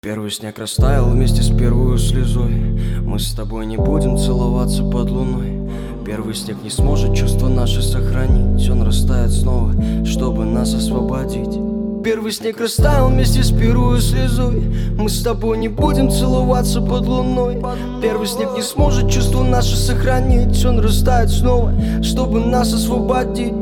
Первый снег растаял вместе с первой слезой. Мы с тобой не будем целоваться под луной. Первый снег не сможет чувства наши сохранить. Он растает снова, чтобы нас освободить. Первый снег растаял вместе с первой слезой. Мы с тобой не будем целоваться под луной. Первый снег не сможет чувства наши сохранить. Он растает снова, чтобы нас освободить.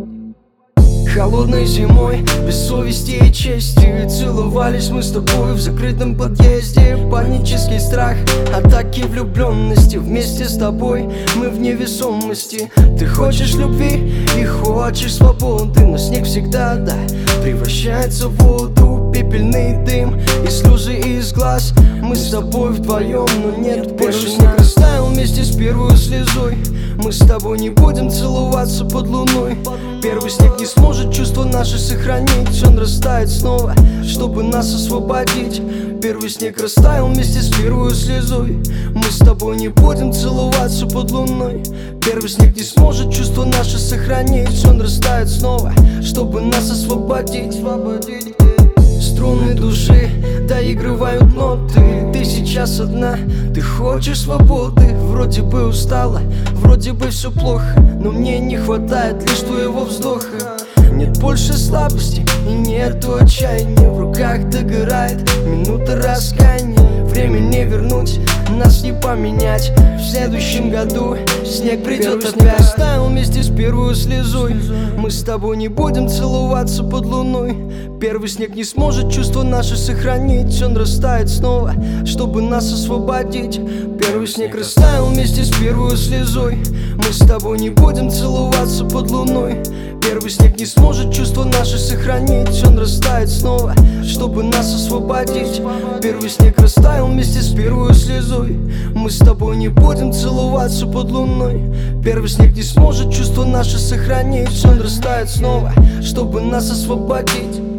Холодной зимой, без совести и чести, целовались мы с тобой в закрытом подъезде. Панический страх, атаки влюбленности. Вместе с тобой мы в невесомости. Ты хочешь любви и хочешь свободы, но снег всегда, да, превращается в воду. Пепельный дым и слезы из глаз. Мы с тобой вдвоем, но нет больше нас. Снег растаял вместе с первой слезой. Мы с тобой не будем целоваться под луной. Первый снег не сможет чувства наши сохранить. Он растает снова, чтобы нас освободить. Первый снег растаял вместе с первой слезой. Мы с тобой не будем целоваться под луной. Первый снег не сможет чувства наши сохранить. Он растает снова, чтобы нас освободить. Струны души доигрывают ноты. Ты сейчас одна, ты хочешь свободы. Вроде бы устала, вроде бы все плохо, но мне не хватает лишь твоего вздоха. Нет больше слабости и нету отчаяния. В руках догорает минута раскаяния. Время не вернуть, нас не поменять. В следующем году снег придет опять. Растаял вместе с первой слезой. Мы с тобой не будем целоваться под луной. Первый снег не сможет чувства наши сохранить. Он растает снова, чтобы нас освободить. Первый снег растаял вместе с первой слезой. Мы с тобой не будем целоваться под луной. Первый снег не сможет чувства наши сохранить. Он растает снова, чтобы нас освободить. Первый снег растаял вместе с первой слезой. Мы с тобой не будем целоваться под луной. Первый снег не сможет чувства наши сохранить. Он растает снова, чтобы нас освободить.